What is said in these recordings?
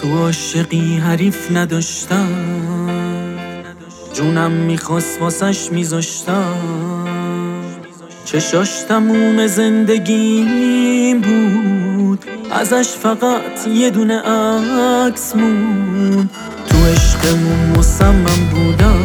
تو عاشقی حریف نداشتم، جونم میخواست واسش میذاشتم. چشاش تموم زندگیم بود، ازش فقط یه دونه عکس موند. تو عشقمون مصمم بودم،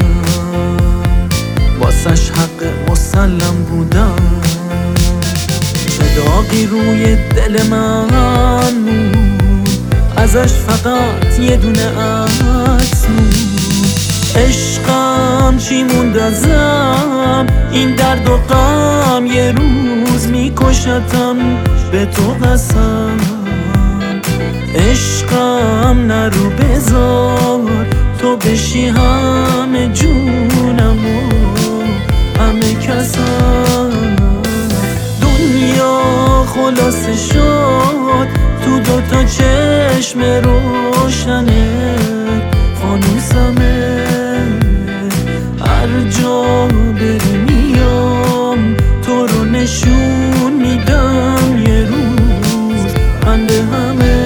واسش حق مسلم بودم. چه داغی روی دل من موند، ازش فقط یه دونه عکس موند. عشقم چی موند ازم، این درد و غم یه روز میکشتم به تو قسم. عشقم نرو بذار تو بشی همه جونم و همه کسم. دنیا خلاصه شد تو دوتا چشم روشنه، فانوسمه هر جا بری میام تو رو نشون میدم. یه روز بند همه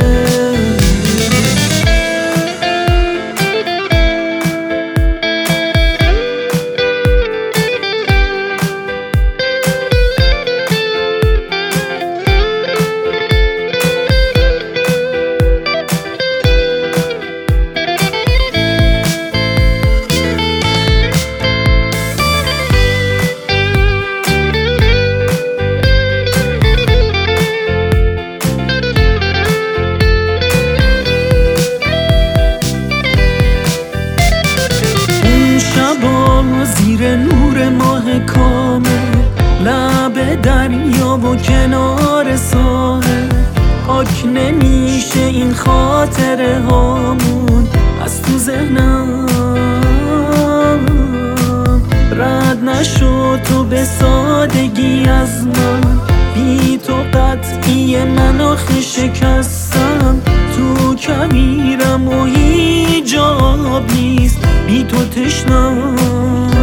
زیر نور ماه کامل، لب دریا و کنار ساحل. پاک نمیشه این خاطره هامون از تو ذهنم، رد نشد تو به سادگی از من. بی تو قطعی من آخه شکستم، تو کمیرم و هیچ جاب نیست بی تو تشنم.